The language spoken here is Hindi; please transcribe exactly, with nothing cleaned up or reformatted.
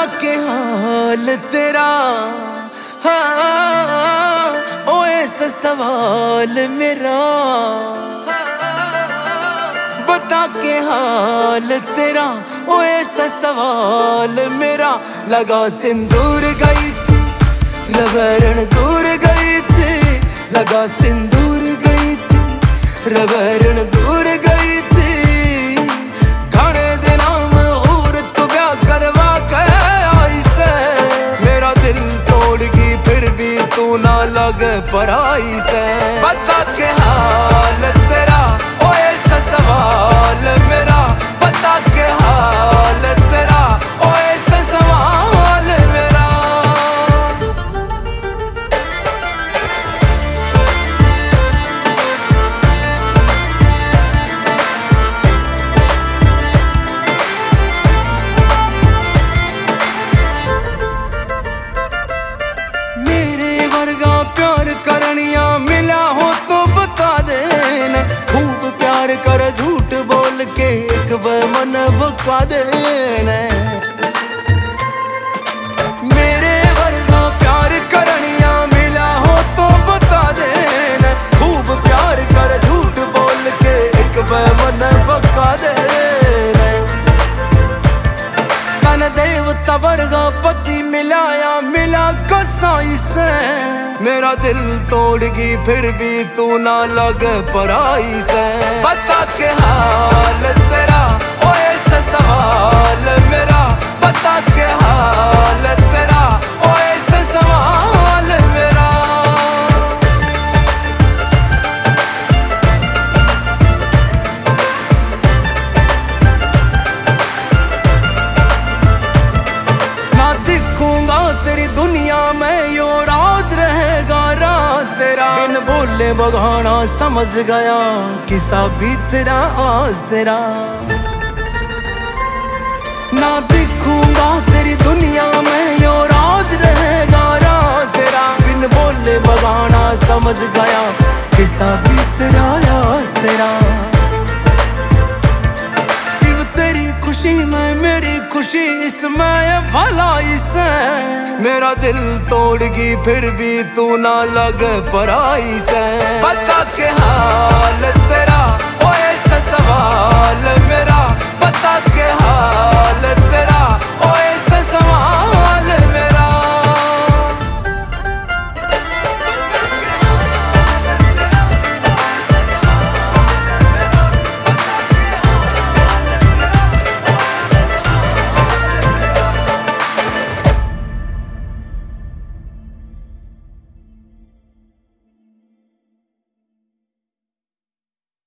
के हाल तेरा, हाँ ओ ऐसा सवाल मेरा, बता के हाल तेरा ओ ऐसा सवाल मेरा। लगा सिंदूर गई थी रबरन दूर गई थी, लगा सिंदूर गई थी रबरन दूर गई थी। घने दिना में और तो ब्याह करवा के आई से, मेरा दिल तोड़ गई फिर भी तू ना लग पराई से। बता के हाल तेरा ओ ऐसा सवाल मेरा, बता के हाल तेरा ओ ऐसा सवाल मेरा। मेरे वर्गा प्यार करनिया मिला हो तो बता देना, खूब प्यार कर झूठ बोल के एक मन बका देना। मेरे वर्गा प्यार करनिया मिला हो तो बता देना, खूब प्यार कर झूठ बोल के एक मन बका देना। तन देवता वर्गा पति मिलाया मिला कसाई से, मेरा दिल तोड़ गई फिर भी तू ना लग पराई से। बता के हाल तेरा ओ ऐसा सवाल मेरा, बता के हाल तेरा ओ ऐसा सवाल मेरा। ना दिखूंगा तेरी दुनिया में यो राज रहेगा राज तेरा, बिन बोले बगाना समझ गया किसा भी तेरा आज तेरा। ना दिखूंगा तेरी दुनिया में यो राज रहेगा राज तेरा, बिन बोले बगाना समझ गया किसा भी तेरा आज तेरा। तेरी खुशी में मेरी खुशी इसमें भलाई से, मेरा दिल तोड़ गई फिर भी तू ना लग पराई से। बता के हाल तेरा